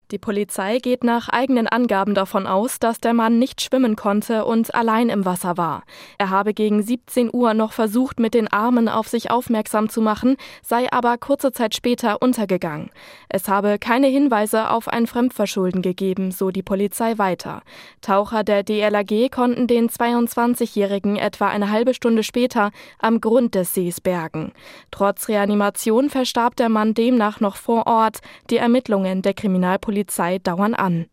Die Polizei geht nach eigenen Angaben davon aus, dass der Mann nicht schwimmen konnte und allein im Wasser war. Er habe gegen 17 Uhr noch versucht, mit den Armen auf sich aufmerksam zu machen, sei aber kurze Zeit später untergegangen. Es habe keine Hinweise auf ein Fremdverschulden gegeben, so die Polizei weiter. Taucher der DLRG konnten den 22-Jährigen etwa eine halbe Stunde später am Grund des Sees bergen. Trotz Reanimation verstarb der Mann demnach noch vor Ort. Die Ermittlungen der Kriminalpolizei dauern an.